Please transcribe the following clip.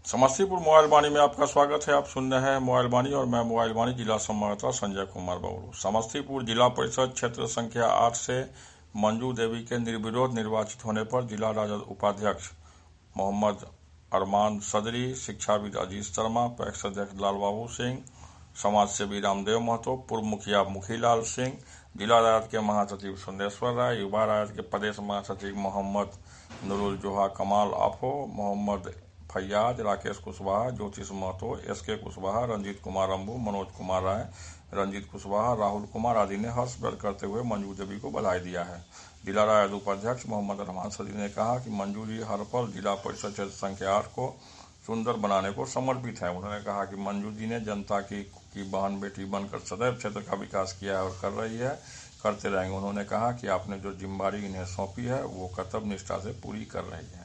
Samastipur mobile वाणी में आपका स्वागत है। आप सुन रहे हैं मोबाइल वाणी और मैं मोबाइल वाणी जिला संवाददाता संजय कुमार बाबू। समस्तीपुर जिला परिषद क्षेत्र संख्या 8 से मंजू देवी के निर्विरोध निर्वाचित होने पर जिला राजद उपाध्यक्ष मोहम्मद अरमान सदरी, शिक्षाविद अजीत शर्मा, पैक्स अध्यक्ष लालबाबू सिंह, समाजसेवी रामदेव महतो, पूर्व मुखिया मुखीलाल सिंह, जिला राजद के महासचिव सुंदेश्वर राय, युवा राजद के प्रदेश महासचिव मोहम्मद नुरुल जोहा, कमाल आफो, मोहम्मद फैयाज, राकेश कुशवाहा, ज्योतिष महतो, एसके कुशवाहा, रंजीत कुमार अम्बू, मनोज कुमार राय, रंजीत कुशवाहा, राहुल कुमार आदि ने हर्ष व्यक्त करते हुए मंजू देवी को बधाई दिया है। जिला राजद उपाध्यक्ष मोहम्मद अरमान सदरी ने कहा कि मंजू जी हर पल जिला परिषद क्षेत्र संख्या 8 को सुंदर बनाने को समर्पित है। उन्होंने कहा कि मंजू जी ने जनता की बहन बेटी बनकर सदैव क्षेत्र का विकास किया है और कर रही है, करते रहेंगे। उन्होंने कहा कि आपने जो जिम्मेदारी इन्हें सौंपी है वो कर्तव्य निष्ठा से पूरी कर रही है।